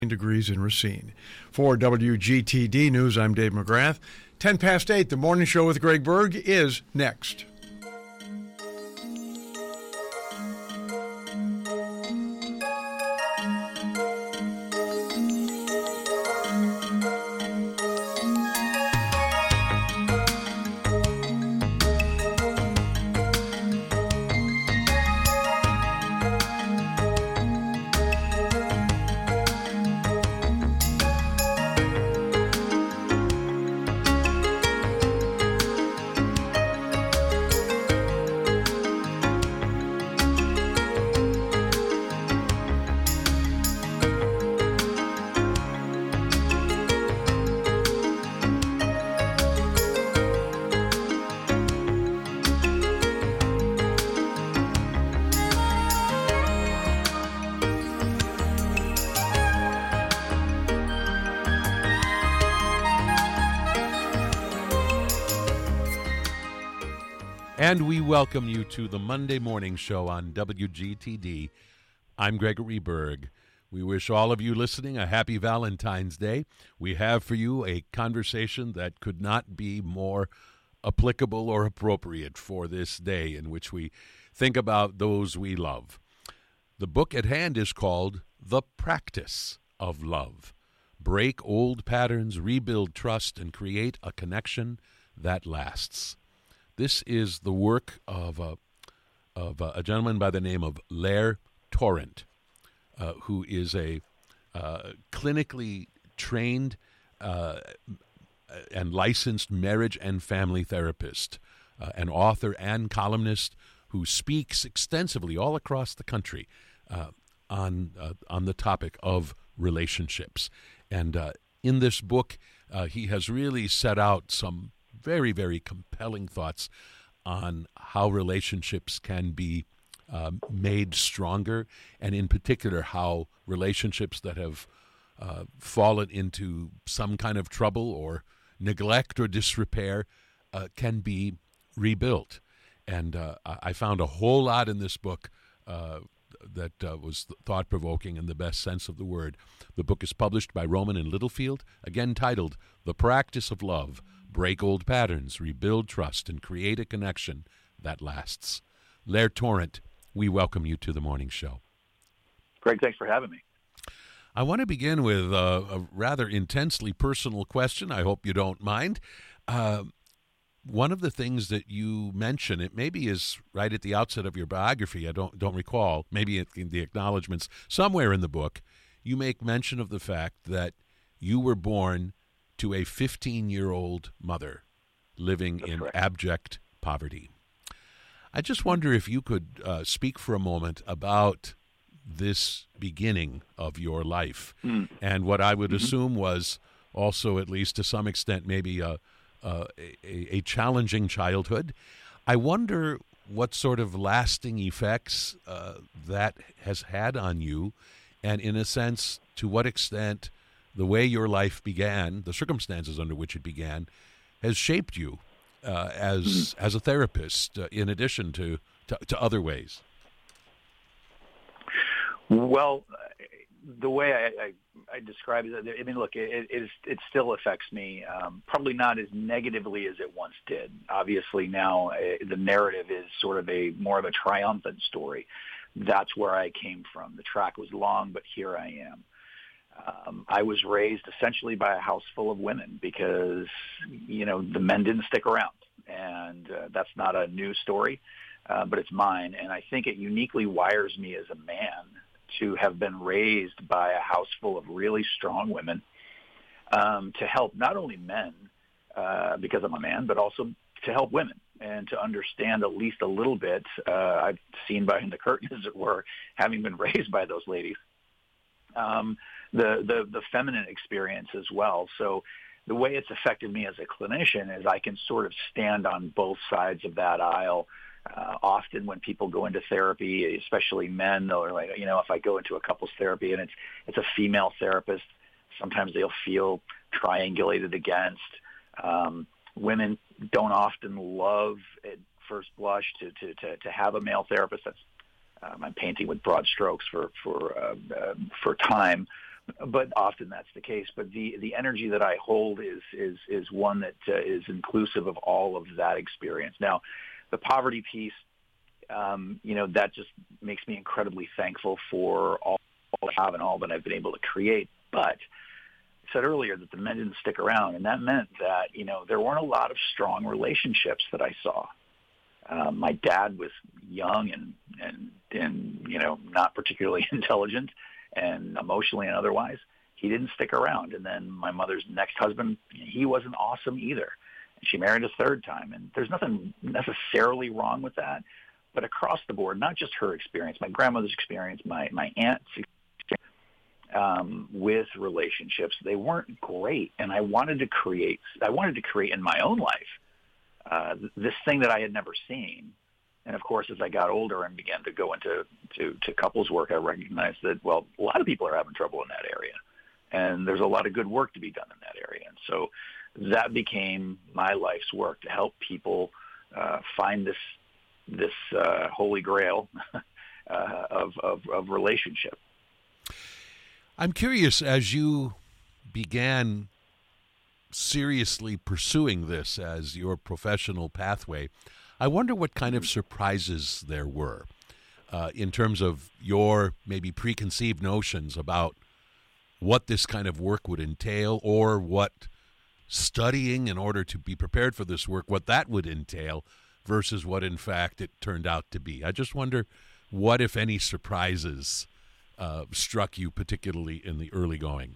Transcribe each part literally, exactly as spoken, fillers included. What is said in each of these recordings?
degrees in Racine. For W G T D News, I'm Dave McGrath. ten past eight, the morning show with Greg Berg is next. And we welcome you to the Monday Morning Show on W G T D. I'm Gregory Berg. We wish all of you listening a happy Valentine's Day. We have for you a conversation that could not be more applicable or appropriate for this day in which we think about those we love. The book at hand is called The Practice of Love. Break old patterns, rebuild trust, and create a connection that lasts. This is the work of a, of a, a gentleman by the name of Lair Torrent, uh, who is a uh, clinically trained uh, and licensed marriage and family therapist, uh, an author and columnist who speaks extensively all across the country uh, on uh, on the topic of relationships. And uh, in this book, uh, he has really set out some very, very compelling thoughts on how relationships can be um, made stronger, and in particular how relationships that have uh, fallen into some kind of trouble or neglect or disrepair uh, can be rebuilt. And uh, I found a whole lot in this book uh, that uh, was thought-provoking in the best sense of the word. The book is published by Rowman and Littlefield, again titled The Practice of Love. Break old patterns, rebuild trust, and create a connection that lasts. Lair Torrent, we welcome you to the morning show. Greg, thanks for having me. I want to begin with a, a rather intensely personal question. I hope you don't mind. Uh, one of the things that you mention, it maybe is right at the outset of your biography, I don't don't recall, maybe in the acknowledgments, somewhere in the book, you make mention of the fact that you were born to a fifteen-year-old mother living That's in correct. abject poverty. I just wonder if you could uh, speak for a moment about this beginning of your life mm. and what I would mm-hmm. assume was also, at least to some extent, maybe a, a, a challenging childhood. I wonder what sort of lasting effects uh, that has had on you, and in a sense, to what extent the way your life began, the circumstances under which it began, has shaped you uh, as mm-hmm. as a therapist, uh, in addition to, to, to other ways. Well, the way I, I, I describe it, I mean, look, it, it, it still affects me, um, probably not as negatively as it once did. Obviously now uh, the narrative is sort of a more of a triumphant story. That's where I came from. The track was long, but here I am. Um, I was raised essentially by a house full of women because, you know, the men didn't stick around. And uh, that's not a new story, uh, but it's mine. And I think it uniquely wires me as a man to have been raised by a house full of really strong women um, to help not only men, uh, because I'm a man, but also to help women and to understand at least a little bit. Uh, I've seen behind the curtain, as it were, having been raised by those ladies. Um, the, the, the feminine experience as well. So the way it's affected me as a clinician is I can sort of stand on both sides of that aisle. Uh, often when people go into therapy, especially men, they're like, you know, if I go into a couples therapy and it's, it's a female therapist, sometimes they'll feel triangulated against. Um, women don't often love at first blush to, to, to, to have a male therapist. That's, um, I'm painting with broad strokes for, for, uh, uh, for time. but often that's the case. But the, the energy that I hold is is is one that uh, is inclusive of all of that experience. Now, the poverty piece, um, you know, that just makes me incredibly thankful for all, all I have and all that I've been able to create. But I said earlier that the men didn't stick around, and that meant that, you know, there weren't a lot of strong relationships that I saw. Um, my dad was young and, and, and, you know, not particularly intelligent and emotionally and otherwise. He didn't stick around. And then my mother's next husband, he wasn't awesome either. And she married a third time. And there's nothing necessarily wrong with that. But across the board, not just her experience, my grandmother's experience, my, my aunt's experience um, with relationships, they weren't great. And I wanted to create, I wanted to create in my own life uh, this thing that I had never seen. And of course, as I got older and began to go into to, to couples work, I recognized that, well, a lot of people are having trouble in that area. And there's a lot of good work to be done in that area. And so that became my life's work, to help people uh, find this this uh, holy grail uh, of, of, of relationship. I'm curious, as you began seriously pursuing this as your professional pathway, I wonder what kind of surprises there were uh, in terms of your maybe preconceived notions about what this kind of work would entail, or what studying in order to be prepared for this work, what that would entail versus what in fact it turned out to be. I just wonder what, if any, surprises uh, struck you, particularly in the early going.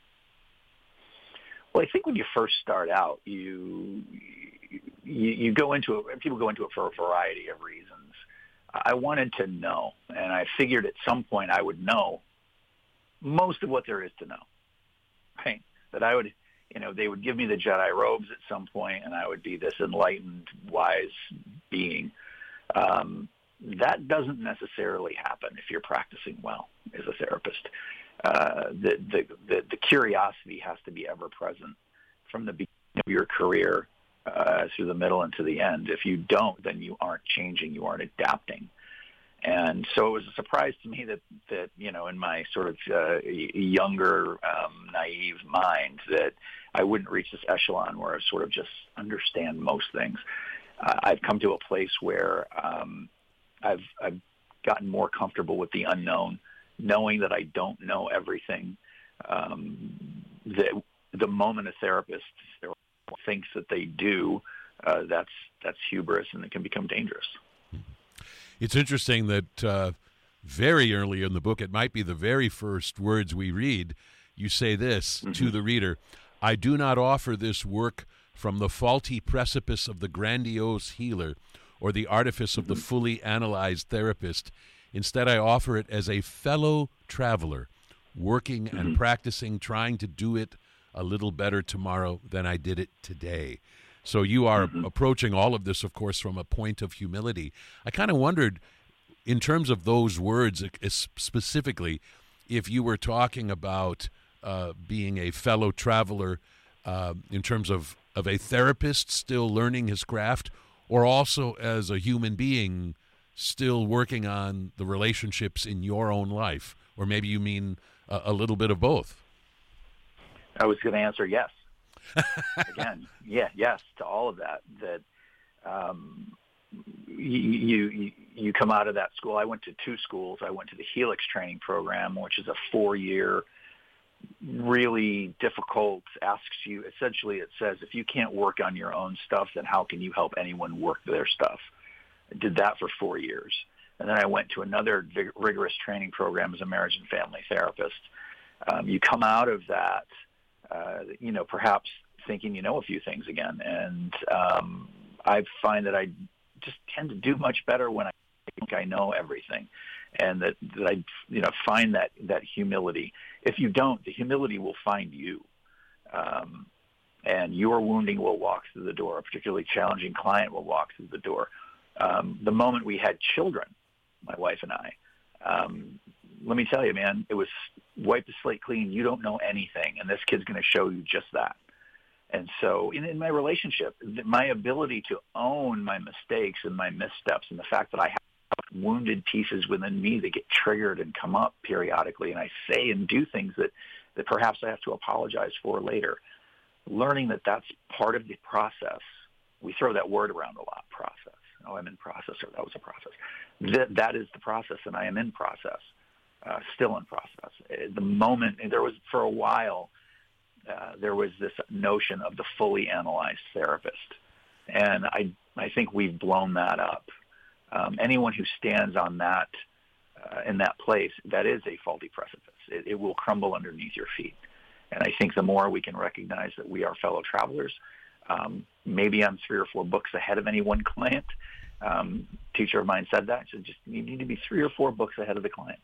Well, I think when you first start out, you you, you go into it, people go into it for a variety of reasons. I wanted to know, and I figured at some point I would know most of what there is to know, right? That I would, you know, they would give me the Jedi robes at some point, and I would be this enlightened, wise being. Um, that doesn't necessarily happen if you're practicing well as a therapist. Uh, the, the, the, the curiosity has to be ever present from the beginning of your career uh, through the middle and to the end. If you don't, then you aren't changing, you aren't adapting. And so it was a surprise to me that, that you know, in my sort of uh, younger, um, naive mind, that I wouldn't reach this echelon where I sort of just understand most things. Uh, I've come to a place where um, I've, I've gotten more comfortable with the unknown, knowing that I don't know everything. Um, the, the moment a therapist thinks that they do, uh, that's that's hubris, and it can become dangerous. It's interesting that uh, very early in the book, it might be the very first words we read, you say this mm-hmm. to the reader: "I do not offer this work from the faulty precipice of the grandiose healer or the artifice mm-hmm. of the fully analyzed therapist. Instead, I offer it as a fellow traveler, working mm-hmm. and practicing, trying to do it a little better tomorrow than I did it today." So you are mm-hmm. approaching all of this, of course, from a point of humility. I kind of wondered, in terms of those words specifically, if you were talking about uh, being a fellow traveler uh, in terms of, of a therapist still learning his craft, or also as a human being still working on the relationships in your own life, or maybe you mean a, a little bit of both. I was going to answer yes. Again, yeah, yes to all of that. That um, you, you you come out of that school. I went to two schools. I went to the Helix training program, which is a four-year, really difficult. Asks you essentially. It says, if you can't work on your own stuff, then how can you help anyone work their stuff? I did that for four years. And then I went to another vig- rigorous training program as a marriage and family therapist. Um, you come out of that, uh, you know, perhaps thinking you know a few things again. And um, I find that I just tend to do much better when I think I know everything. And that, that I, you know, find that, that humility. If you don't, the humility will find you. Um, and your wounding will walk through the door. A particularly challenging client will walk through the door. Um, the moment we had children, my wife and I, um, let me tell you, man, it was wipe the slate clean. You don't know anything, and this kid's going to show you just that. And so in, in my relationship, my ability to own my mistakes and my missteps, and the fact that I have wounded pieces within me that get triggered and come up periodically, and I say and do things that that perhaps I have to apologize for later. Learning that that's part of the process. We throw that word around a lot, process. Oh, I'm in process, or that was a process. That, that is the process, and I am in process, uh, still in process. The moment, there was, for a while, uh, there was this notion of the fully analyzed therapist. And I, I think we've blown that up. Um, anyone who stands on that, uh, in that place, that is a faulty precipice. It, it will crumble underneath your feet. And I think the more we can recognize that we are fellow travelers, um, maybe I'm three or four books ahead of any one client. Um, teacher of mine said that. So just you need to be three or four books ahead of the client.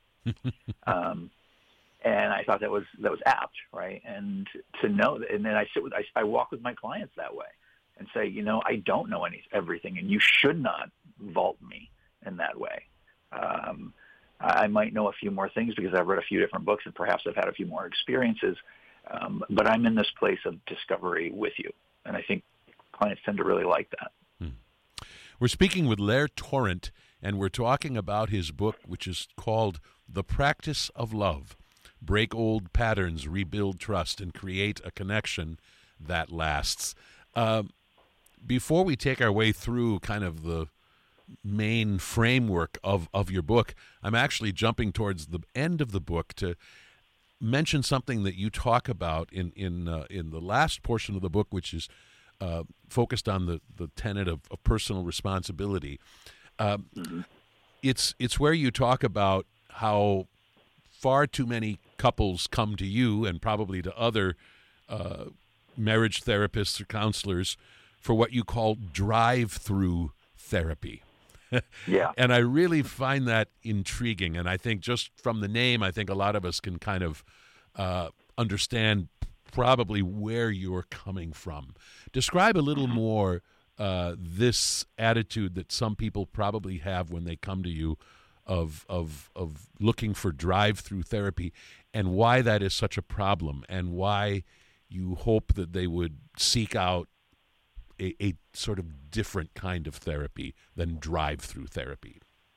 um, and I thought that was that was apt, right? And to know that, and then I sit with I, I walk with my clients that way and say, you know, I don't know any everything, and you should not vault me in that way. Um, I might know a few more things because I've read a few different books and perhaps I've had a few more experiences, um, but I'm in this place of discovery with you. And I think clients tend to really like that. Hmm. We're speaking with Lair Torrent, and we're talking about his book, which is called The Practice of Love. Break old patterns, rebuild trust, and create a connection that lasts. Uh, before we take our way through kind of the main framework of, of your book, I'm actually jumping towards the end of the book to mention something that you talk about in in uh, in the last portion of the book, which is uh, focused on the, the tenet of, of personal responsibility. Uh, mm-hmm. It's it's where you talk about how far too many couples come to you and probably to other uh, marriage therapists or counselors for what you call drive-through therapy. Yeah. And I really find that intriguing. And I think just from the name, I think a lot of us can kind of uh, understand probably where you're coming from. Describe a little more uh, this attitude that some people probably have when they come to you of of of looking for drive-through therapy, and why that is such a problem, and why you hope that they would seek out A, a sort of different kind of therapy than drive-through therapy.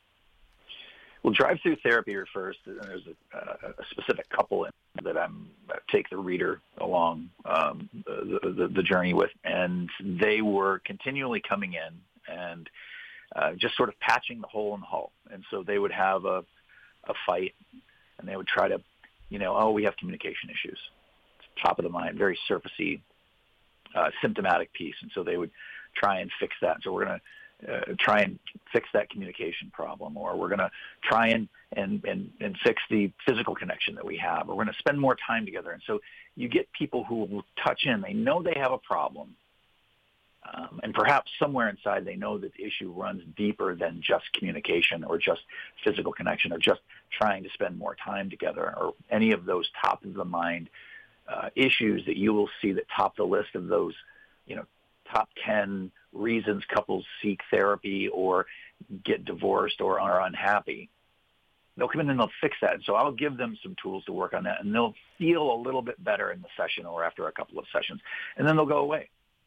Well, drive-through therapy refers to, and there's a, a specific couple that I'm I take the reader along um, the, the, the journey with, and they were continually coming in and uh, just sort of patching the hole in the hull. And so they would have a, a fight, and they would try to, you know, oh, we have communication issues. It's top of the mind, very surfacey, Uh, symptomatic piece, and so they would try and fix that. So we're going to uh, try and fix that communication problem, or we're going to try and, and, and, and fix the physical connection that we have, or we're going to spend more time together. And so you get people who will touch in. They know they have a problem, um, and perhaps somewhere inside they know that the issue runs deeper than just communication or just physical connection or just trying to spend more time together or any of those top-of-the-mind Uh, issues that you will see that top the list of those, you know, top ten reasons couples seek therapy or get divorced or are unhappy. They'll come in and they'll fix that. And so I'll give them some tools to work on that, and they'll feel a little bit better in the session or after a couple of sessions, and then they'll go away.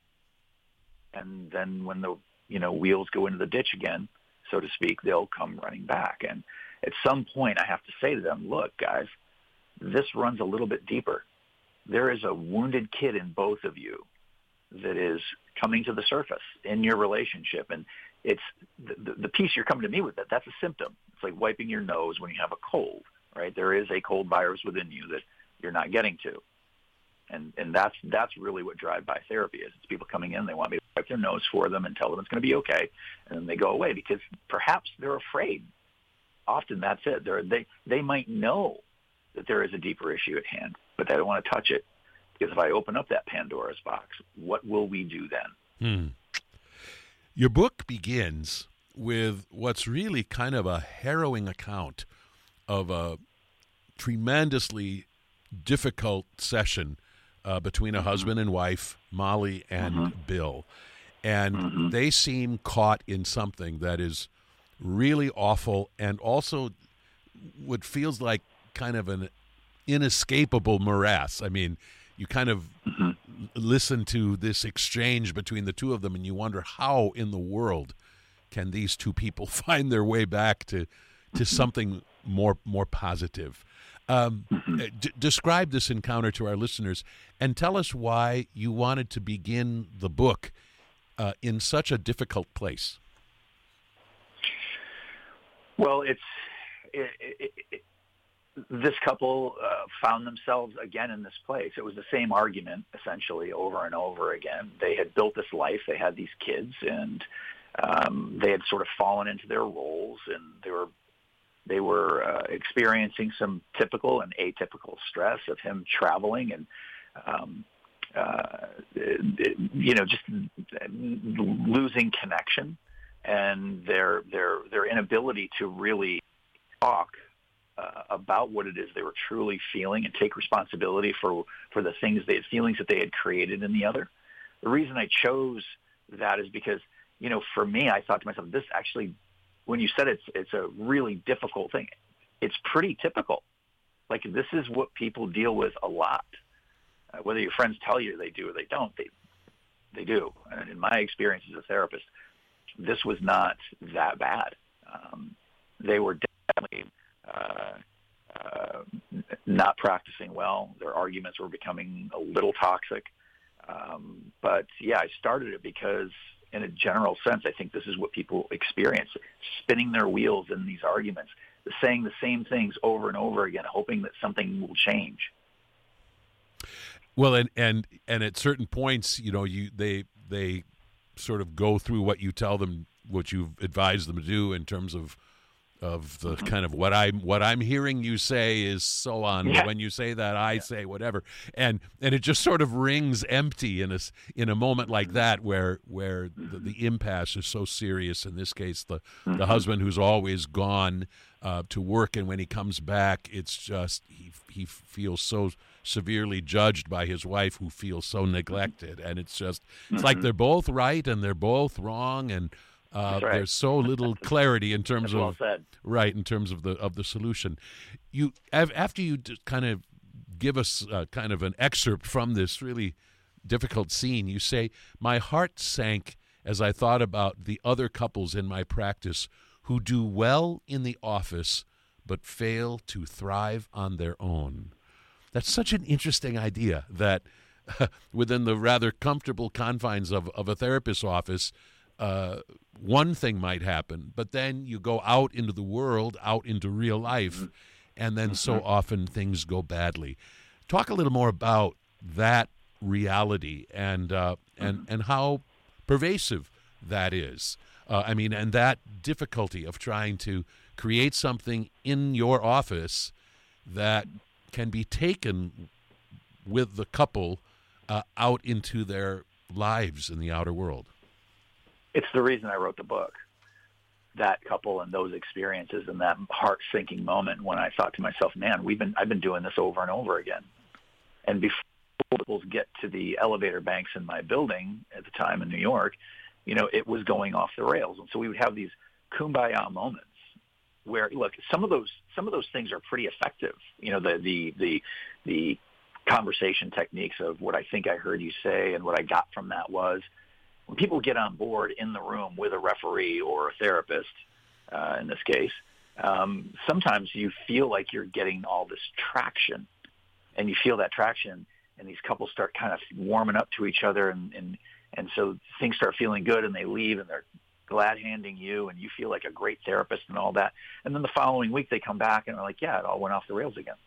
And then when the, you know, wheels go into the ditch again, so to speak, they'll come running back. And at some point I have to say to them, look, guys, this runs a little bit deeper. There is a wounded kid in both of you that is coming to the surface in your relationship. And it's the, the, the piece you're coming to me with, that that's a symptom. It's like wiping your nose when you have a cold, right? There is a cold virus within you that you're not getting to. And and that's that's really what drive-by therapy is. It's people coming in, they want me to wipe their nose for them and tell them it's going to be okay, and then they go away because perhaps they're afraid. Often that's it. They're, they they might know that there is a deeper issue at hand, but they don't want to touch it because if I open up that Pandora's box, what will we do then? Hmm. Your book begins with what's really kind of a harrowing account of a tremendously difficult session uh, between a mm-hmm. husband and wife, Molly and mm-hmm. Bill. And mm-hmm. they seem caught in something that is really awful and also what feels like kind of an inescapable morass. I mean, you kind of mm-hmm. listen to this exchange between the two of them and you wonder how in the world can these two people find their way back to to mm-hmm. something more more positive. Um, d- describe this encounter to our listeners and tell us why you wanted to begin the book uh, in such a difficult place. Well, it's it, it, it, this couple uh, found themselves again in this place. It was the same argument essentially over and over again. They had built this life. They had these kids, and um, they had sort of fallen into their roles, and they were they were uh, experiencing some typical and atypical stress of him traveling and um, uh, you know just losing connection, and their their their inability to really talk uh, about what it is they were truly feeling and take responsibility for for the things they feelings that they had created in the other. The reason I chose that is because, you know, for me, I thought to myself, this actually, when you said it's it's a really difficult thing, it's pretty typical. Like, this is what people deal with a lot. Uh, whether your friends tell you they do or they don't, they they do. And in my experience as a therapist, this was not that bad. Um, they were definitely uh, uh, not practicing well. Their arguments were becoming a little toxic. Um, but, yeah, I started it because, in a general sense, I think this is what people experience, spinning their wheels in these arguments, saying the same things over and over again, hoping that something will change. Well, and and, and at certain points, you know, you they they sort of go through what you tell them, what you've advised them to do in terms of of the kind of what I'm what I'm hearing you say is so on. Yeah. When you say that, I Yeah. say whatever, and and it just sort of rings empty in a s- in a moment like that where where the, the impasse is so serious. In this case, the Mm-hmm. the husband who's always gone uh, to work, and when he comes back, it's just he he feels so severely judged by his wife, who feels so neglected, and it's just it's like they're both right and they're both wrong, and uh, That's right. there's so little clarity in terms That's well of said. right in terms of the of the solution. You av- after you d- kind of give us uh, kind of an excerpt from this really difficult scene, you say, "My heart sank as I thought about the other couples in my practice who do well in the office but fail to thrive on their own." That's such an interesting idea, that within the rather comfortable confines of, of a therapist's office, uh, one thing might happen, but then you go out into the world, out into real life, and then so often things go badly. Talk a little more about that reality and uh, and and how pervasive that is. Uh, I mean, and that difficulty of trying to create something in your office that can be taken with the couple uh, out into their lives in the outer world. It's the reason I wrote the book. That couple and those experiences and that heart-sinking moment when I thought to myself, man, we've been I've been doing this over and over again. And before couples get to the elevator banks in my building at the time in New York, you know, it was going off the rails. And so we would have these kumbaya moments where, look, some of those some of those things are pretty effective. You know, the the the the conversation techniques of what I think I heard you say, and what I got from that was, when people get on board in the room with a referee or a therapist, uh, in this case, um, sometimes you feel like you're getting all this traction, and you feel that traction, and these couples start kind of warming up to each other, and and and so things start feeling good, and they leave, and they're glad handing you, and you feel like a great therapist and all that. And then the following week they come back and are like, yeah, it all went off the rails again.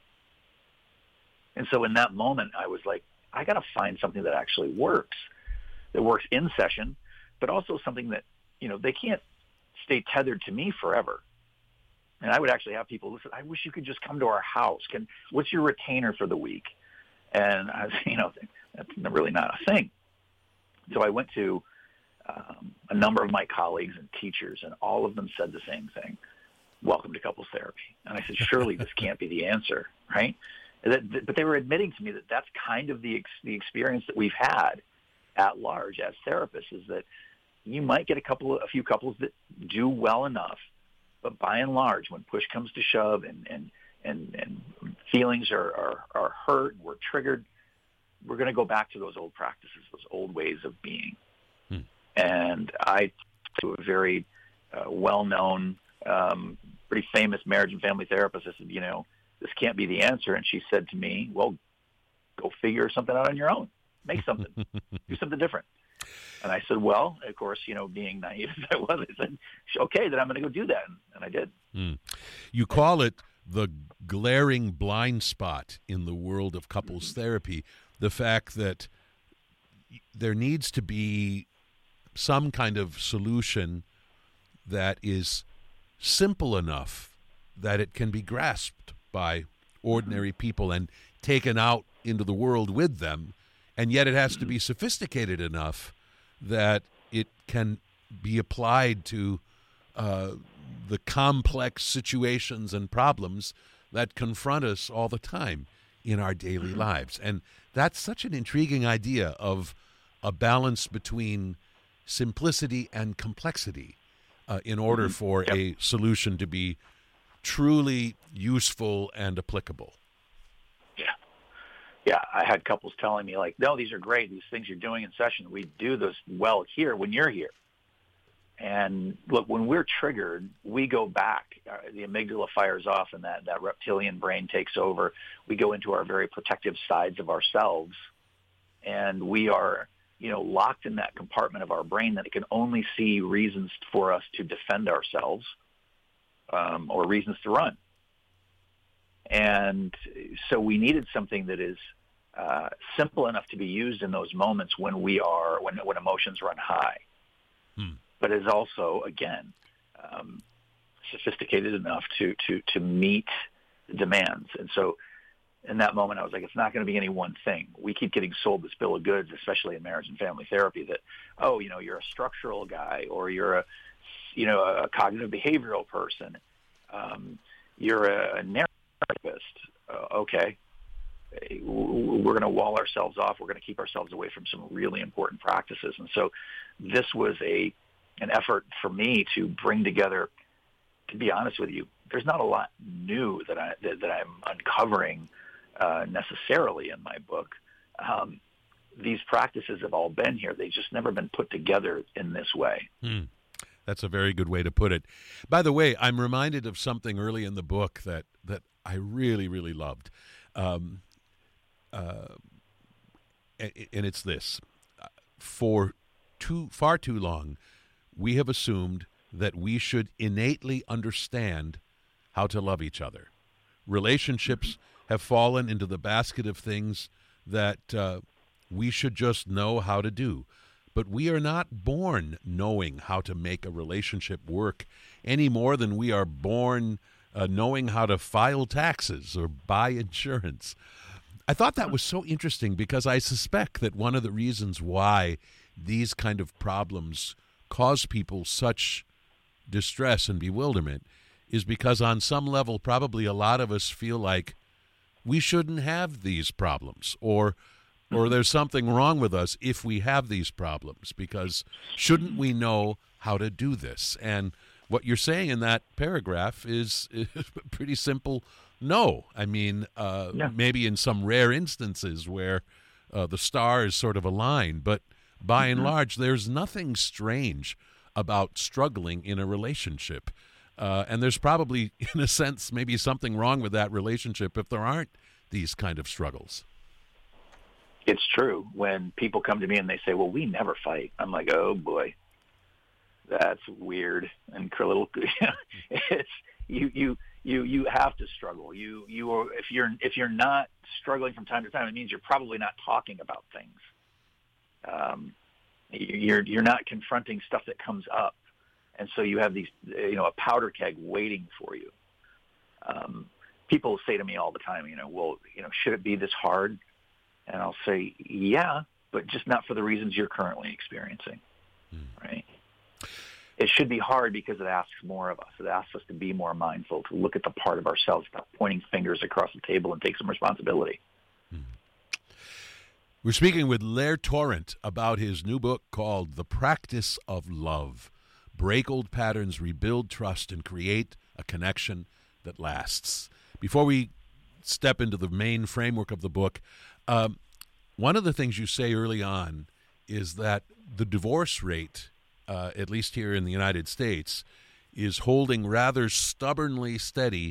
And so in that moment, I was like, I got to find something that actually works, that works in session, but also something that, you know, they can't stay tethered to me forever. And I would actually have people listen, I wish you could just come to our house. Can, what's your retainer for the week? And I was, you know, that's really not a thing. So I went to um, a number of my colleagues and teachers, and all of them said the same thing: welcome to couples therapy. And I said, surely this can't be the answer, right? That, but they were admitting to me that that's kind of the ex, the experience that we've had at large as therapists, is that you might get a couple of, a few couples that do well enough, but by and large, when push comes to shove and and and, and feelings are, are, are hurt, we're triggered, we're going to go back to those old practices, those old ways of being. Hmm. And I, to a very uh, well-known, um, pretty famous marriage and family therapist, I said, you know, this can't be the answer. And she said to me, well, go figure something out on your own. Make something. Do something different. And I said, well, of course, you know, being naive as I was, I said, okay, then I'm going to go do that. And I did. Mm. You call it the glaring blind spot in the world of couples mm-hmm. therapy, the fact that there needs to be some kind of solution that is simple enough that it can be grasped by ordinary people and taken out into the world with them, and yet it has to be sophisticated enough that it can be applied to uh, the complex situations and problems that confront us all the time in our daily lives. And that's such an intriguing idea of a balance between simplicity and complexity uh, in order for yep. a solution to be truly useful and applicable. Yeah. Yeah, I had couples telling me, like, no, these are great. These things you're doing in session, we do this well here when you're here. And look, when we're triggered, we go back. Uh, the amygdala fires off and that, that reptilian brain takes over. We go into our very protective sides of ourselves. And we are, you know, locked in that compartment of our brain that it can only see reasons for us to defend ourselves um, or reasons to run. And so we needed something that is uh, simple enough to be used in those moments when we are, when, when emotions run high. Hmm. But is also, again, um, sophisticated enough to, to, to meet the demands. And so in that moment, I was like, it's not going to be any one thing. We keep getting sold this bill of goods, especially in marriage and family therapy, that, oh, you know, you're a structural guy, or you're a, you know, a cognitive behavioral person. Um, you're a, a narrativist. Uh, okay. We're going to wall ourselves off. We're going to keep ourselves away from some really important practices. And so this was a, an effort for me to bring together, to be honest with you, there's not a lot new that, I, that, that I'm uncovering uh, necessarily in my book. Um, these practices have all been here. They've just never been put together in this way. Hmm. That's a very good way to put it. By the way, I'm reminded of something early in the book that, that I really, really loved. Um, uh, and it's this. For too far too long, we have assumed that we should innately understand how to love each other. Relationships have fallen into the basket of things that uh, we should just know how to do. But we are not born knowing how to make a relationship work any more than we are born uh, knowing how to file taxes or buy insurance. I thought that was so interesting because I suspect that one of the reasons why these kind of problems cause people such distress and bewilderment is because on some level probably a lot of us feel like we shouldn't have these problems, or or there's something wrong with us if we have these problems, because shouldn't we know how to do this? And what you're saying in that paragraph is, is pretty simple. No. I mean, uh, yeah. maybe in some rare instances where uh, the stars sort of align, but by mm-hmm. and large, there's nothing strange about struggling in a relationship. Uh, and there's probably, in a sense, maybe something wrong with that relationship if there aren't these kind of struggles. It's true. When people come to me and they say, well, we never fight, I'm like, oh, boy, that's weird and a little. it's you, you, you, you have to struggle. You, you are, if you're if you're not struggling from time to time, it means you're probably not talking about things. Um, you're you're not confronting stuff that comes up, and so you have these, you know, a powder keg waiting for you. Um, people say to me all the time, you know, well, you know, should it be this hard? And I'll say, yeah, but just not for the reasons you're currently experiencing, mm. right? It should be hard because it asks more of us. It asks us to be more mindful, to look at the part of ourselves, stop pointing fingers across the table and take some responsibility. Mm. We're speaking with Lair Torrent about his new book called The Practice of Love. Break old patterns, rebuild trust, and create a connection that lasts. Before we step into the main framework of the book, um, one of the things you say early on is that the divorce rate, uh, at least here in the United States, is holding rather stubbornly steady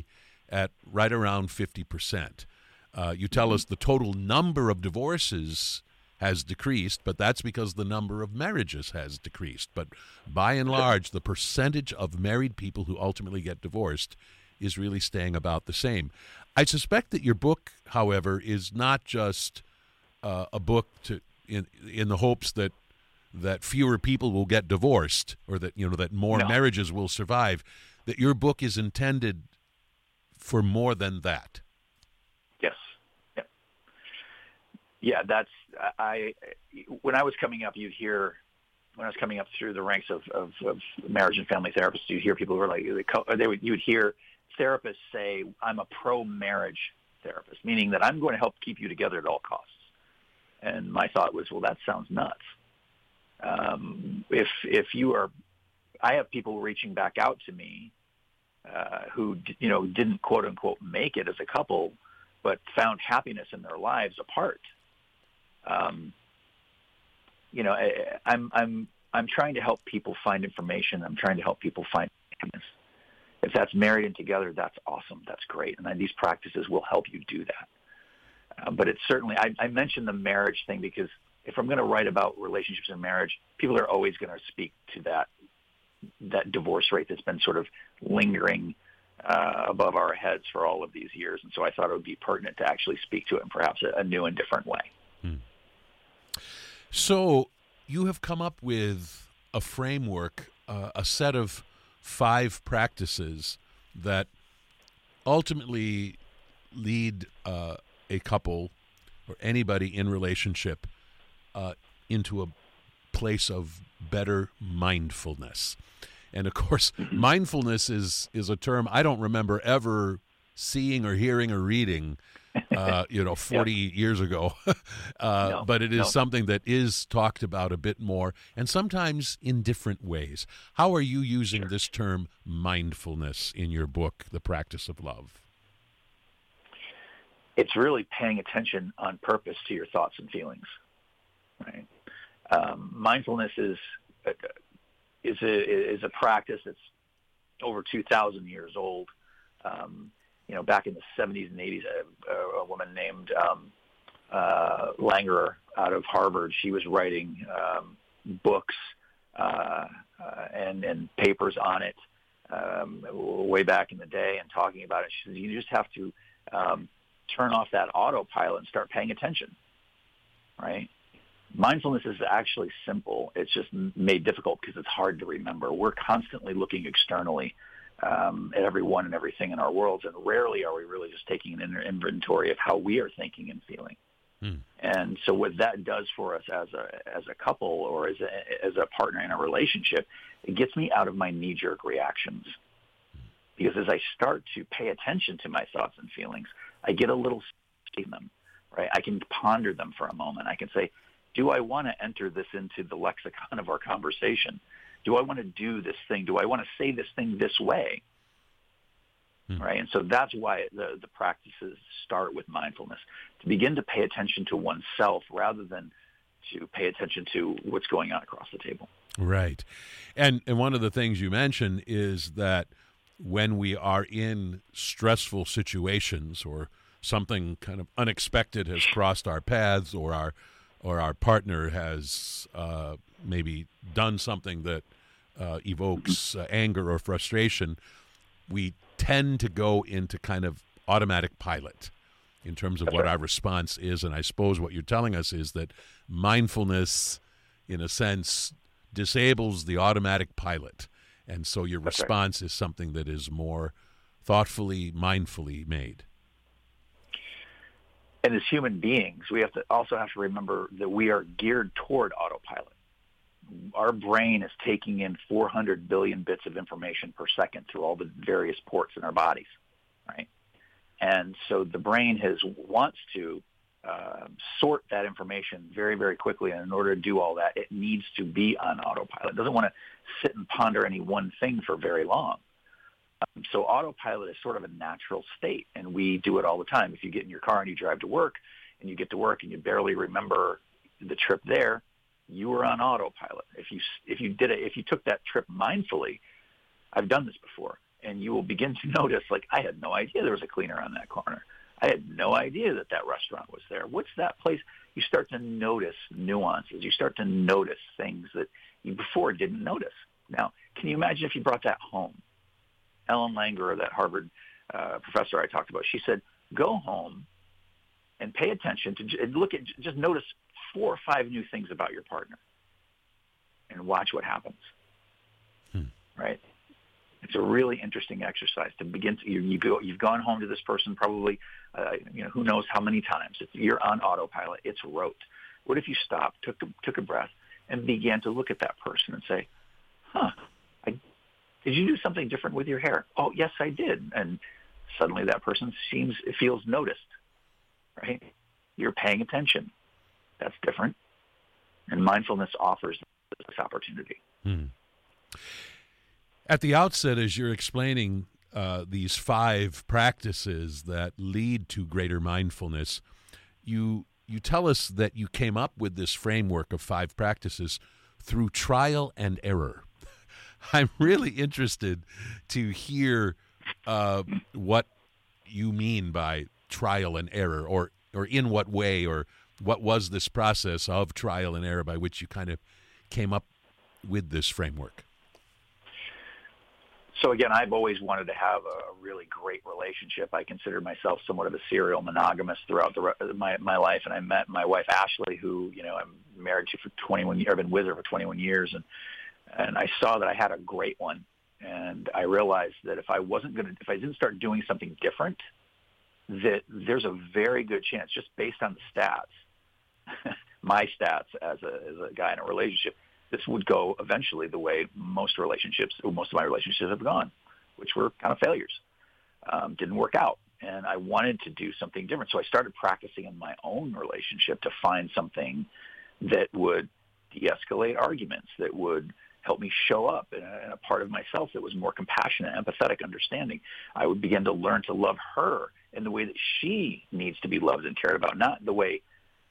at right around fifty percent. Uh, you tell us the total number of divorces has decreased, but that's because the number of marriages has decreased. But by and large, the percentage of married people who ultimately get divorced is really staying about the same. I suspect that your book, however, is not just uh, a book to in in the hopes that that fewer people will get divorced, or that you know that more No. marriages will survive. That your book is intended for more than that. Yes. Yeah. Yeah, that's I. When I was coming up, you'd hear when I was coming up through the ranks of, of, of marriage and family therapists, you'd hear people who were like they would you would hear therapists say, "I'm a pro-marriage therapist," meaning that I'm going to help keep you together at all costs. And my thought was, well, that sounds nuts. Um, if if you are, I have people reaching back out to me uh, who you know didn't quote unquote make it as a couple, but found happiness in their lives apart. Um, you know, I, I'm I'm I'm trying to help people find information. I'm trying to help people find happiness. If that's married and together, that's awesome. That's great, and these practices will help you do that. Uh, but it's certainly, I, I mentioned the marriage thing because if I'm going to write about relationships and marriage, people are always going to speak to that that divorce rate that's been sort of lingering uh, above our heads for all of these years. And so I thought it would be pertinent to actually speak to it in perhaps a, a new and different way. Hmm. So you have come up with a framework, uh, a set of five practices that ultimately lead uh, a couple or anybody in relationship uh, into a place of better mindfulness. And of course, mindfulness is is a term I don't remember ever seeing or hearing or reading, uh, you know, forty yeah. years ago. uh, no, but it is no. something that is talked about a bit more, and sometimes in different ways. How are you using Sure. this term mindfulness in your book, The Practice of Love? It's really paying attention on purpose to your thoughts and feelings, right? Um, mindfulness is a, is a is a practice that's over two thousand years old. Um, you know, back in the seventies and eighties, a, a woman named um, uh, Langerer out of Harvard, she was writing um, books uh, uh, and and papers on it um, way back in the day, and talking about it. She says you just have to um, turn off that autopilot and start paying attention, right? Mindfulness is actually simple. It's just made difficult because it's hard to remember. We're constantly looking externally um, at everyone and everything in our worlds, and rarely are we really just taking an inventory of how we are thinking and feeling. Hmm. And so what that does for us as a as a couple or as a, as a partner in a relationship, it gets me out of my knee-jerk reactions. Because as I start to pay attention to my thoughts and feelings, I get a little in them, right? I can ponder them for a moment. I can say, do I want to enter this into the lexicon of our conversation? Do I want to do this thing? Do I want to say this thing this way? Hmm. Right? And so that's why the, the practices start with mindfulness, to begin to pay attention to oneself rather than to pay attention to what's going on across the table. Right. And and one of the things you mentioned is that when we are in stressful situations or something kind of unexpected has crossed our paths, or our or our partner has uh, maybe done something that uh, evokes uh, anger or frustration, we tend to go into kind of automatic pilot in terms of what our response is. And I suppose what you're telling us is that mindfulness, in a sense, disables the automatic pilot. And so your That's response right. is something that is more thoughtfully, mindfully made. And as human beings, we have to also have to remember that we are geared toward autopilot. Our brain is taking in four hundred billion bits of information per second through all the various ports in our bodies, right? And so the brain has wants to uh, sort that information very, very quickly. And in order to do all that, it needs to be on autopilot. It doesn't want to sit and ponder any one thing for very long. Um, so autopilot is sort of a natural state, and we do it all the time. If you get in your car and you drive to work, and you get to work and you barely remember the trip there, you were on autopilot. If you if you did it, if you took that trip mindfully, I've done this before. and you will begin to notice, like, I had no idea there was a cleaner on that corner. I had no idea that that restaurant was there. What's that place? You start to notice nuances. You start to notice things that you before didn't notice. Now, can you imagine if you brought that home? Ellen Langer, that Harvard uh, professor I talked about, she said, go home and pay attention to and look at, just notice four or five new things about your partner and watch what happens. Hmm. Right? It's a really interesting exercise to begin to, you, you go, you've gone home to this person probably, uh, you know, who knows how many times. It's, you're on autopilot. It's rote. What if you stopped, took a, took a breath, and began to look at that person and say, huh, I, did you do something different with your hair? Oh, yes, I did. And suddenly that person seems, it feels noticed, right? You're paying attention. That's different. And mindfulness offers this opportunity. Hmm. At the outset, as you're explaining uh, these five practices that lead to greater mindfulness, you you tell us that you came up with this framework of five practices through trial and error. I'm really interested to hear uh, what you mean by trial and error, or or in what way, or what was this process of trial and error by which you kind of came up with this framework. So again, I've always wanted to have a really great relationship. I consider myself somewhat of a serial monogamous throughout the, my my life, and I met my wife Ashley, who you know I'm married to for twenty-one years. I've been with her for twenty-one years, and and I saw that I had a great one, and I realized that if I wasn't going to, if I didn't start doing something different, that there's a very good chance, just based on the stats, my stats as a as a guy in a relationship, this would go eventually the way most relationships, or most of my relationships have gone, which were kind of failures. Um, didn't work out. And I wanted to do something different. So I started practicing in my own relationship to find something that would de-escalate arguments, that would help me show up in a, in a part of myself that was more compassionate, empathetic, understanding. I would begin to learn to love her in the way that she needs to be loved and cared about, not the way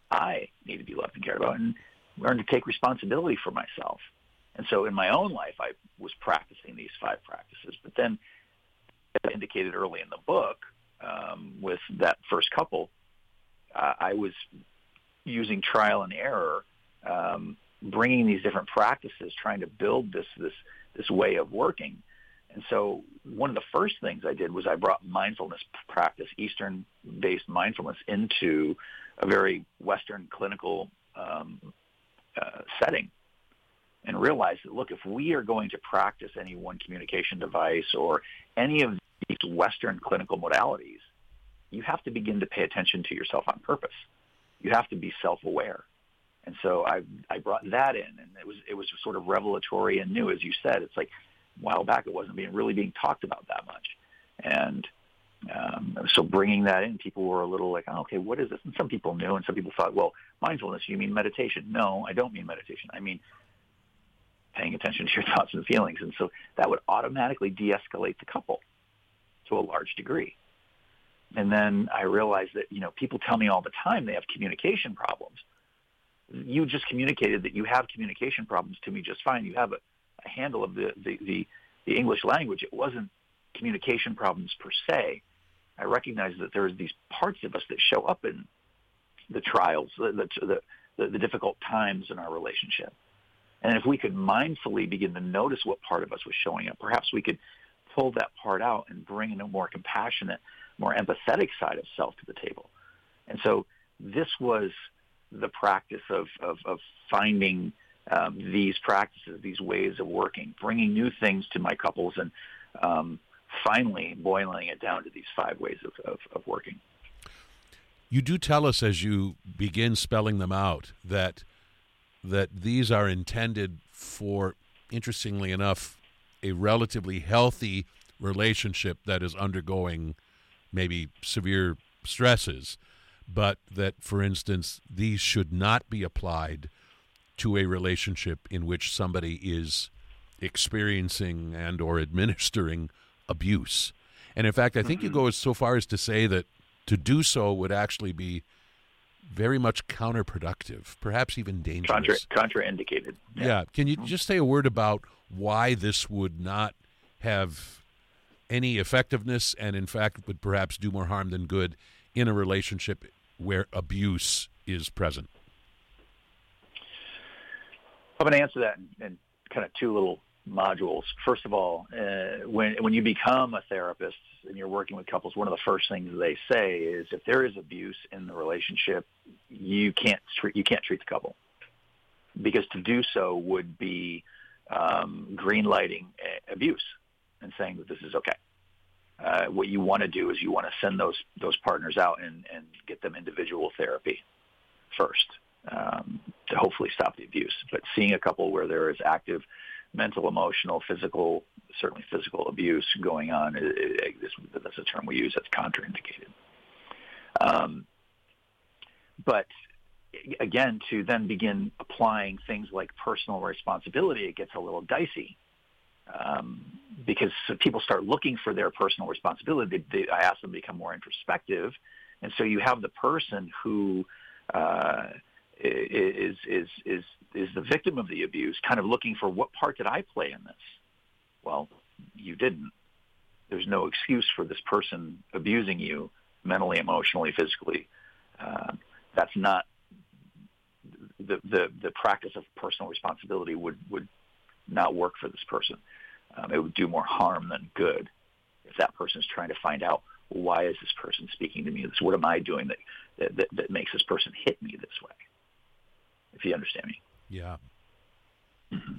I need to be loved and cared about. And learn to take responsibility for myself. And so in my own life, I was practicing these five practices. But then, as indicated early in the book, um, with that first couple, uh, I was using trial and error, um, bringing these different practices, trying to build this this this way of working. And so one of the first things I did was I brought mindfulness practice, Eastern-based mindfulness, into a very Western clinical um Uh, setting, and realize that, look, if we are going to practice any one communication device or any of these Western clinical modalities, you have to begin to pay attention to yourself on purpose. You have to be self-aware. And so I I brought that in, and it was it was sort of revelatory and new, as you said. It's like a while back it wasn't being really being talked about that much, and Um, so bringing that in, people were a little like, oh, okay, what is this? And some people knew, and some people thought, well, mindfulness, you mean meditation? No, I don't mean meditation. I mean paying attention to your thoughts and feelings. And so that would automatically de-escalate the couple to a large degree. And then I realized that, you know, people tell me all the time they have communication problems. You just communicated that you have communication problems to me just fine. You have a, a handle of the, the, the, the English language. It wasn't communication problems per se. I recognize that there's these parts of us that show up in the trials, the, the, the, the difficult times in our relationship. And if we could mindfully begin to notice what part of us was showing up, perhaps we could pull that part out and bring in a more compassionate, more empathetic side of self to the table. And so this was the practice of, of, of finding um, these practices, these ways of working, bringing new things to my couples, and um, finally boiling it down to these five ways of, of, of working. You do tell us, as you begin spelling them out, that that these are intended for, interestingly enough, a relatively healthy relationship that is undergoing maybe severe stresses, but that, for instance, these should not be applied to a relationship in which somebody is experiencing and or administering abuse. And in fact, I think mm-hmm. you go as so far as to say that to do so would actually be very much counterproductive, perhaps even dangerous. Contra, contraindicated. Yeah. yeah. Can you just say a word about why this would not have any effectiveness, and in fact would perhaps do more harm than good in a relationship where abuse is present? I'm going to answer that in, in kind of two little modules. First of all, uh, when when you become a therapist and you're working with couples, one of the first things they say is if there is abuse in the relationship, you can't treat, you can't treat the couple, because to do so would be um, green lighting abuse and saying that this is okay. Uh, what you want to do is you want to send those those partners out and, and get them individual therapy first, um, to hopefully stop the abuse. But seeing a couple where there is active mental, emotional, physical, certainly physical abuse going on, it, it, this, that's a term we use that's contraindicated. Um, but again, to then begin applying things like personal responsibility, it gets a little dicey. Um, because people start looking for their personal responsibility. They, they, I ask them to become more introspective. And so you have the person who uh, is, is, is, is the victim of the abuse kind of looking for, what part did I play in this? Well, you didn't. There's no excuse for this person abusing you mentally, emotionally, physically. Uh, that's not the, the, the practice of personal responsibility would, would not work for this person. Um, it would do more harm than good if that person is trying to find out, well, why is this person speaking to me this? What am I doing that, that that makes this person hit me this way? If you understand me. Yeah. Mm-hmm.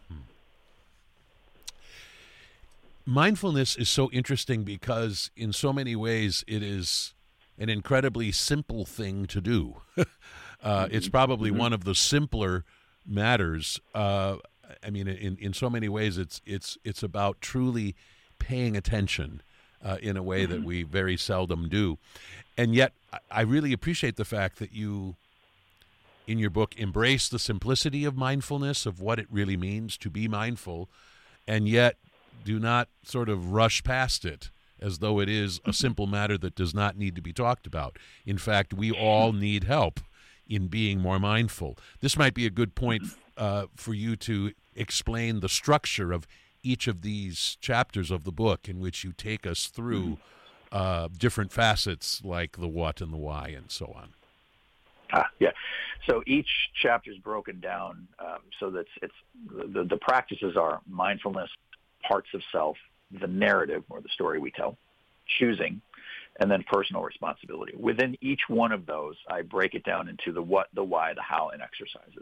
Mindfulness is so interesting because in so many ways it is an incredibly simple thing to do. uh, mm-hmm. It's probably mm-hmm. one of the simpler matters. Uh, I mean, in, in so many ways, it's it's it's about truly paying attention uh, in a way mm-hmm. that we very seldom do. And yet, I really appreciate the fact that you, in your book, embrace the simplicity of mindfulness, of what it really means to be mindful, and yet do not sort of rush past it as though it is a simple matter that does not need to be talked about. In fact, we all need help in being more mindful. This might be a good point uh, for you to explain the structure of each of these chapters of the book, in which you take us through uh, different facets like the what and the why and so on. Ah, yeah. So each chapter is broken down um, so that it's the, the practices are mindfulness, parts of self, the narrative or the story we tell, choosing, and then personal responsibility. Within each one of those, I break it down into the what, the why, the how, and exercises.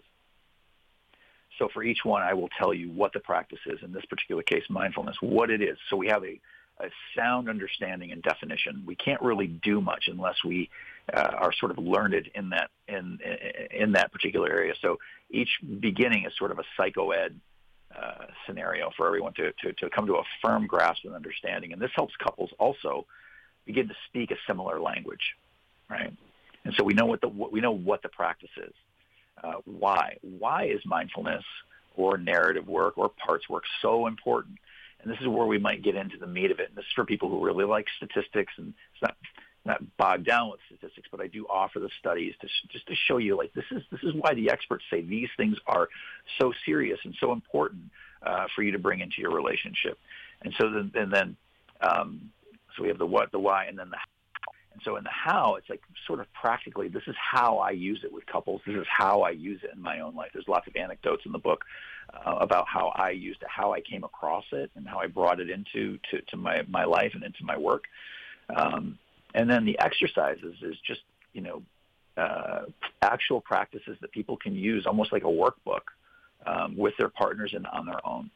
So for each one, I will tell you what the practice is, in this particular case, mindfulness, what it is. So we have a, a sound understanding and definition. We can't really do much unless we uh, are sort of learned in that in, in that particular area. So each beginning is sort of a psychoed uh, scenario for everyone to, to, to come to a firm grasp and understanding. And this helps couples also begin to speak a similar language, right? And so we know what the we know what the practice is. Uh, why? Why is mindfulness or narrative work or parts work so important? And this is where we might get into the meat of it. And this is for people who really like statistics, and it's not not bogged down with statistics, but I do offer the studies to sh- just to show you, like, this is this is why the experts say these things are so serious and so important uh, for you to bring into your relationship. And so then, and then um, so we have the what, the why, and then the how. And so in the how, it's like sort of practically, this is how I use it with couples. This is how I use it in my own life. There's lots of anecdotes in the book uh, about how I used it, how I came across it, and how I brought it into to, to my, my life and into my work. Um, and then the exercises is just, you know, uh, actual practices that people can use almost like a workbook um, with their partners and on their own.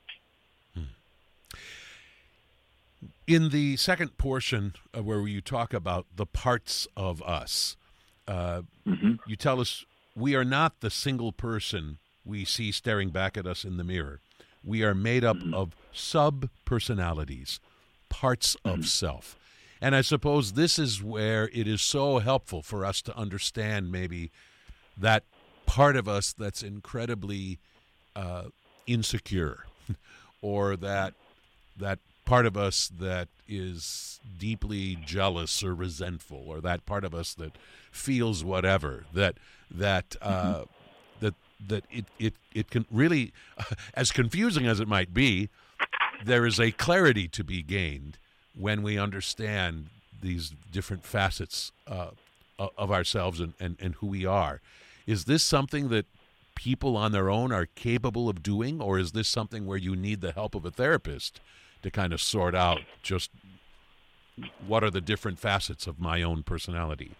In the second portion uh, where you talk about the parts of us, uh, mm-hmm. you tell us we are not the single person we see staring back at us in the mirror. We are made up mm-hmm. of sub-personalities, parts mm-hmm. of self. And I suppose this is where it is so helpful for us to understand maybe that part of us that's incredibly uh, insecure, or that that part of us that is deeply jealous or resentful, or that part of us that feels whatever, that that uh, mm-hmm. that that it, it it can really, as confusing as it might be, there is a clarity to be gained when we understand these different facets uh, of ourselves and, and, and who we are. Is this something that people on their own are capable of doing, or is this something where you need the help of a therapist to kind of sort out just what are the different facets of my own personality?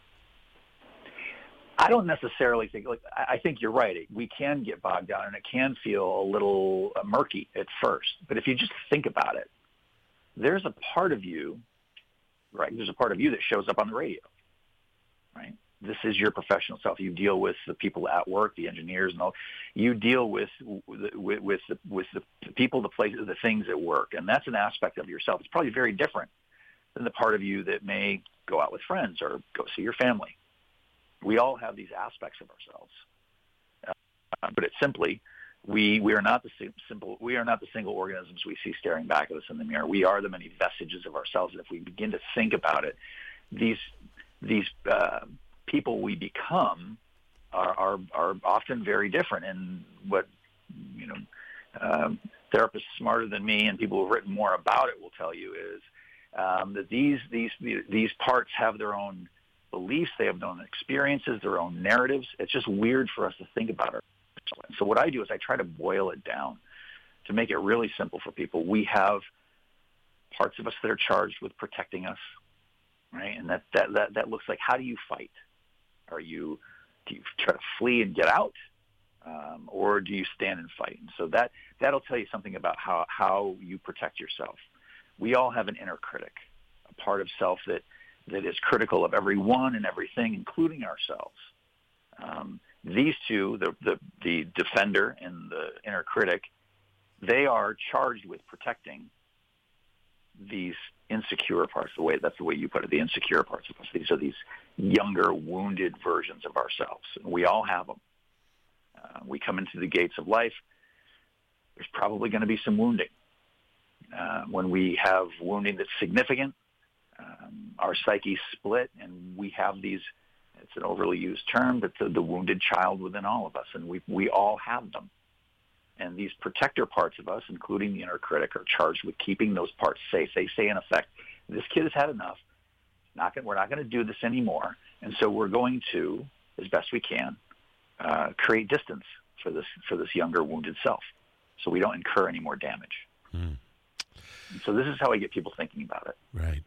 I don't necessarily think, like, I think you're right. We can get bogged down and it can feel a little murky at first. But if you just think about it, there's a part of you, right? There's a part of you that shows up on the radio, right? This is your professional self. You deal with the people at work, the engineers, and all. You deal with with with the, with the people, the places, the things at work, and that's an aspect of yourself. It's probably very different than the part of you that may go out with friends or go see your family. We all have these aspects of ourselves, uh, but it's simply we we are not the simple we are not the single organisms we see staring back at us in the mirror. We are the many vestiges of ourselves, and if we begin to think about it, these these uh, people we become are, are are often very different. And what you know, um, therapists smarter than me and people who've written more about it will tell you is um, that these these these parts have their own beliefs, they have their own experiences, their own narratives. It's just weird for us to think about it. So what I do is I try to boil it down to make it really simple for people. We have parts of us that are charged with protecting us, right? And that that that, that looks like, how do you fight? Are you do you try to flee and get out, um, or do you stand and fight? And so that that'll tell you something about how how you protect yourself. We all have an inner critic, a part of self that that is critical of everyone and everything, including ourselves. Um, these two, the, the the defender and the inner critic, they are charged with protecting these insecure parts. The way that's the way you put it, the insecure parts of us. These are these younger, wounded versions of ourselves. And we all have them. Uh, we come into the gates of life. There's probably going to be some wounding. Uh, when we have wounding that's significant, um, our psyche split, and we have these. It's an overly used term, but the, the wounded child within all of us, and we we all have them. And these protector parts of us, including the inner critic, are charged with keeping those parts safe. They say, in effect, this kid has had enough. Not gonna, we're not going to do this anymore, and so we're going to, as best we can, uh, create distance for this for this younger wounded self, so we don't incur any more damage. Mm. So this is how I get people thinking about it. Right.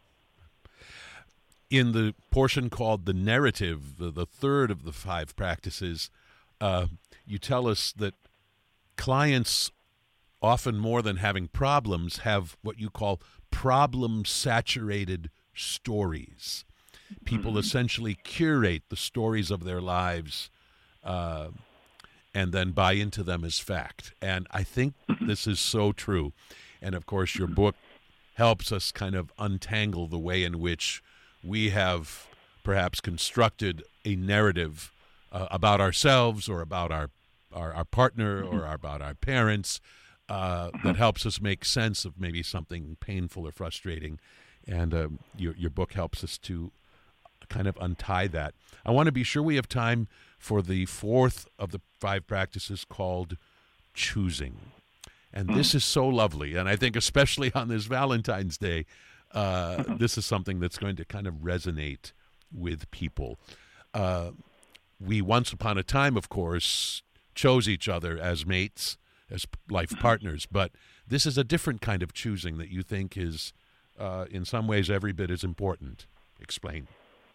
In the portion called the narrative, the, the third of the five practices, uh, you tell us that clients, often more than having problems, have what you call problem-saturated stories. People mm-hmm. essentially curate the stories of their lives uh, and then buy into them as fact. And I think this is so true. And, of course, your book helps us kind of untangle the way in which we have perhaps constructed a narrative uh, about ourselves or about our our, our partner mm-hmm. or about our parents uh, that helps us make sense of maybe something painful or frustrating. And uh, your, your book helps us to kind of untie that. I want to be sure we have time for the fourth of the five practices called choosing. And mm-hmm. this is so lovely. And I think especially on this Valentine's Day, Uh, this is something that's going to kind of resonate with people. Uh, we once upon a time, of course, chose each other as mates, as life partners, but this is a different kind of choosing that you think is, uh, in some ways, every bit as important. Explain.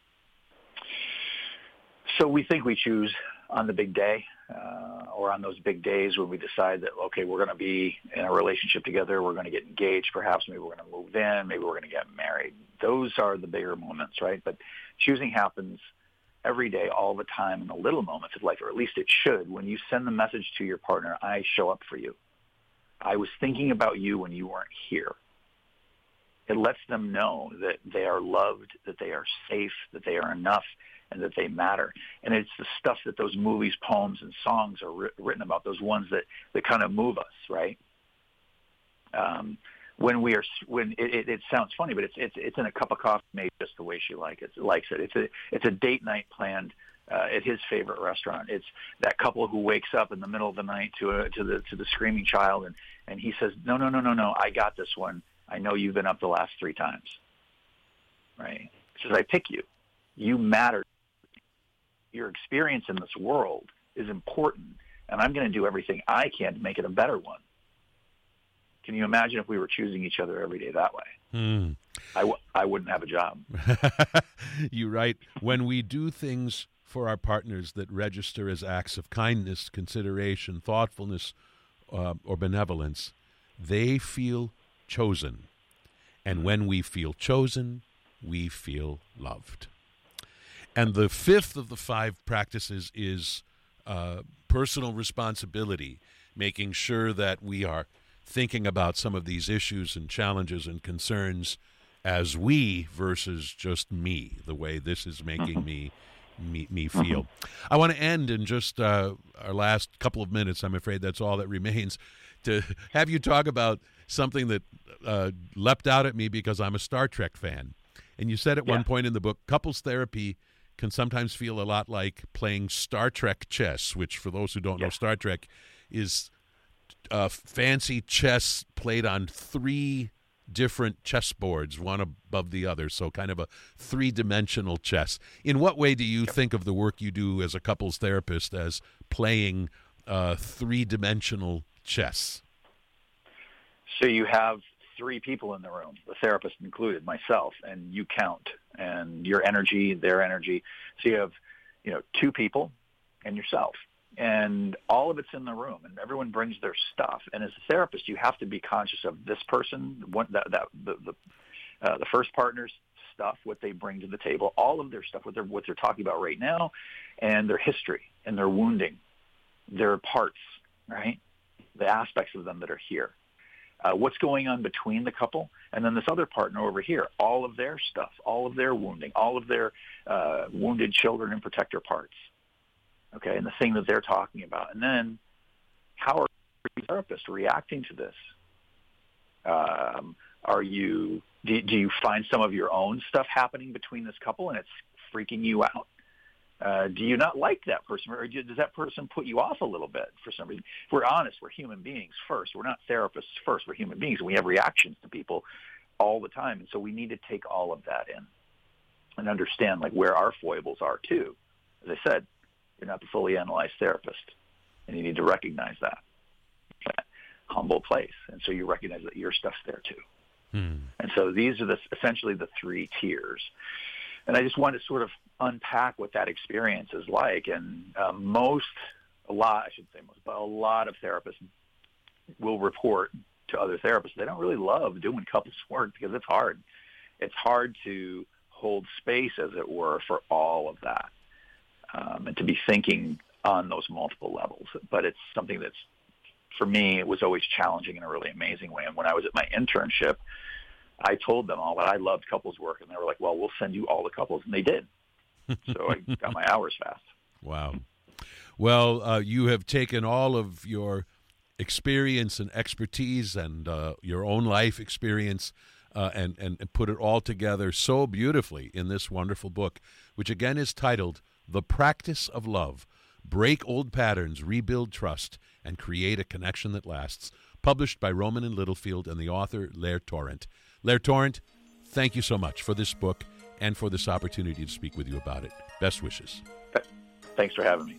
So we think we choose on the big day, uh, or on those big days when we decide that, okay, we're going to be in a relationship together, we're going to get engaged, perhaps maybe we're going to move in, maybe we're going to get married. Those are the bigger moments, right? But choosing happens every day, all the time, in the little moments of life, or at least it should. When you send the message to your partner, I show up for you. I was thinking about you when you weren't here. It lets them know that they are loved, that they are safe, that they are enough, and that they matter. And it's the stuff that those movies, poems, and songs are ri- written about, those ones that, that kind of move us, right? Um, when we are, when it, it, it sounds funny, but it's it's it's in a cup of coffee made just the way she like it, likes it. It's a it's a date night planned uh, at his favorite restaurant. It's that couple who wakes up in the middle of the night to a, to the to the screaming child, and, and he says, no, no, no, no, no, I got this one. I know you've been up the last three times, right? She says, I pick you. You matter. Your experience in this world is important, and I'm going to do everything I can to make it a better one. Can you imagine if we were choosing each other every day that way? Hmm. I, w- I wouldn't have a job. You're right. When we do things for our partners that register as acts of kindness, consideration, thoughtfulness, uh, or benevolence, they feel chosen. And when we feel chosen, we feel loved. And the fifth of the five practices is uh, personal responsibility, making sure that we are thinking about some of these issues and challenges and concerns as we versus just me, the way this is making me me, me feel. I want to end in just uh, our last couple of minutes, I'm afraid that's all that remains, to have you talk about something that uh, leapt out at me because I'm a Star Trek fan. And you said at yeah. one point in the book, couples therapy can sometimes feel a lot like playing Star Trek chess, which for those who don't yeah. know Star Trek is uh, fancy chess played on three different chessboards, one above the other, so kind of a three-dimensional chess. In what way do you yep. think of the work you do as a couples therapist as playing uh, three-dimensional chess? So you have three people in the room, the therapist included, myself, and you count, and your energy, their energy. So you have, you know, two people and yourself, and all of it's in the room, and everyone brings their stuff. And as a therapist, you have to be conscious of this person, what that, that the the, uh, the first partner's stuff, what they bring to the table, all of their stuff, what they're what they're talking about right now, and their history and their wounding, their parts, right? The aspects of them that are here. Uh, what's going on between the couple, and then this other partner over here, all of their stuff, all of their wounding, all of their uh, wounded children and protector parts, okay, and the thing that they're talking about. And then how are you therapists reacting to this? Um, are you, do, do you find some of your own stuff happening between this couple and it's freaking you out? Uh, do you not like that person, or does that person put you off a little bit for some reason? If we're honest, we're human beings first. We're not therapists first. We're human beings, and we have reactions to people all the time. And so we need to take all of that in and understand, like, where our foibles are, too. As I said, you're not the fully analyzed therapist, and you need to recognize that. That humble place. And so you recognize that your stuff's there, too. Hmm. And so these are the, essentially the three tiers. And I just want to sort of unpack what that experience is like. And uh, most, a lot, I should say most, but a lot of therapists will report to other therapists they don't really love doing couples work because it's hard. It's hard to hold space, as it were, for all of that, um, and to be thinking on those multiple levels. But it's something that's, for me, it was always challenging in a really amazing way. And when I was at my internship, I told them all that I loved couples work, and they were like, well, we'll send you all the couples, and they did. So I got my hours fast. Wow. Well, uh, you have taken all of your experience and expertise and uh, your own life experience uh, and, and, and put it all together so beautifully in this wonderful book, which again is titled The Practice of Love, Break Old Patterns, Rebuild Trust, and Create a Connection That Lasts, published by Rowman and Littlefield and the author Lair Torrent. Lair Torrent, thank you so much for this book and for this opportunity to speak with you about it. Best wishes. Thanks for having me.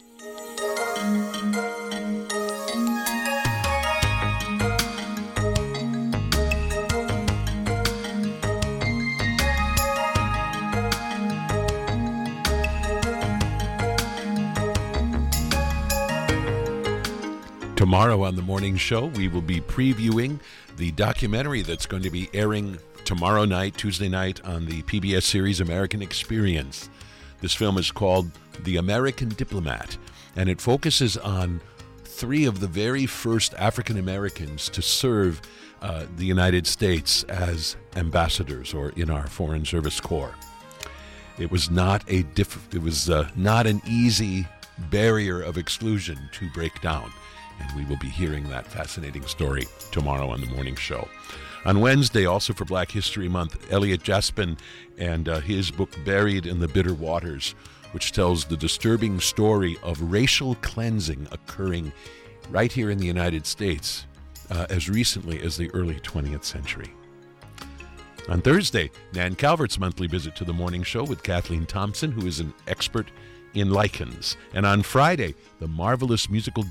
Tomorrow on the morning show, we will be previewing the documentary that's going to be airing tomorrow night, Tuesday night, on the P B S series American Experience. This film is called The American Diplomat, and it focuses on three of the very first African Americans to serve uh, the United States as ambassadors or in our Foreign Service Corps. It was not a diff- it was uh, not an easy barrier of exclusion to break down. And we will be hearing that fascinating story tomorrow on the morning show. On Wednesday, also for Black History Month, Elliot Jaspin and uh, his book Buried in the Bitter Waters, which tells the disturbing story of racial cleansing occurring right here in the United States uh, as recently as the early twentieth century. On Thursday, Nan Calvert's monthly visit to the morning show with Kathleen Thompson, who is an expert in lichens. And on Friday, the marvelous musical